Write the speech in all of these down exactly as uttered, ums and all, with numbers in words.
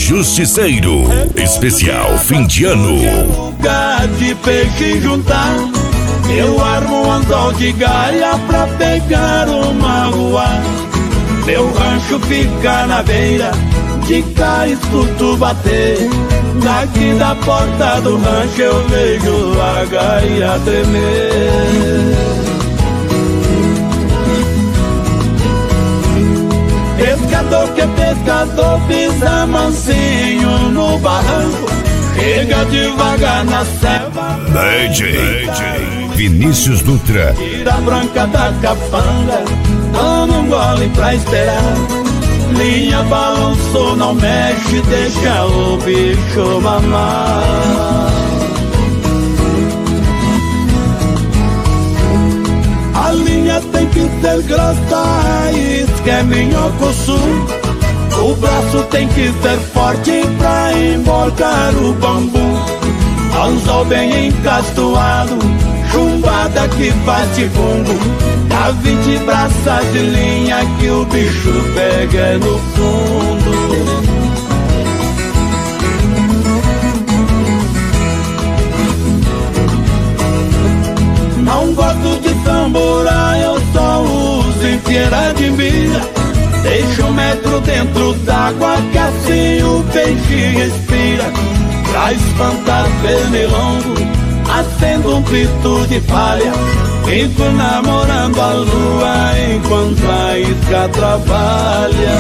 Justiceiro, especial fim de ano. Lugar de peixe juntar, eu armo um anzol de galha pra pegar uma rua. Meu rancho fica na beira, de cá escuto bater. Daqui da porta do rancho eu vejo a gaia tremer. Pescador que é pescador pisa mansinho no barranco, chega devagar na ceva. D J Vinícius Dutra, Tira a branca da capanga, toma um gole pra esperar. Linha balançou, não mexe, deixa o bicho mamar. A linha tem que ser grossa, raiz que é minhoco sul. O braço tem que ser forte pra emborcar o bambu. Anzol bem encastoado, chumbada que bate fundo. Dá vinte braças de linha que o bicho pega no fundo. Não gosto de tamborar, eu só uso em fieira de mira. Deixa um metro dentro d'água que assim o peixe respira. Pra espantar pernilongo, acendo um pito de palha. Fico namorando a lua enquanto a isca trabalha.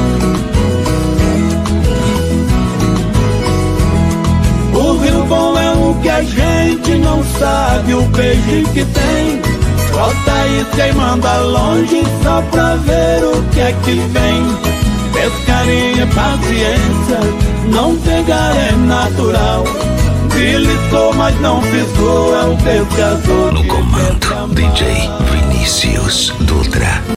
O rio bom é o que a gente não sabe, o peixe que tem. Bota a isca e manda longe só pra ver o que é que vem. Pescaria é paciência, não pegar é natural. Beliscou, mas não fisgou, é o pescador. no comando D J Vinícius Dutra.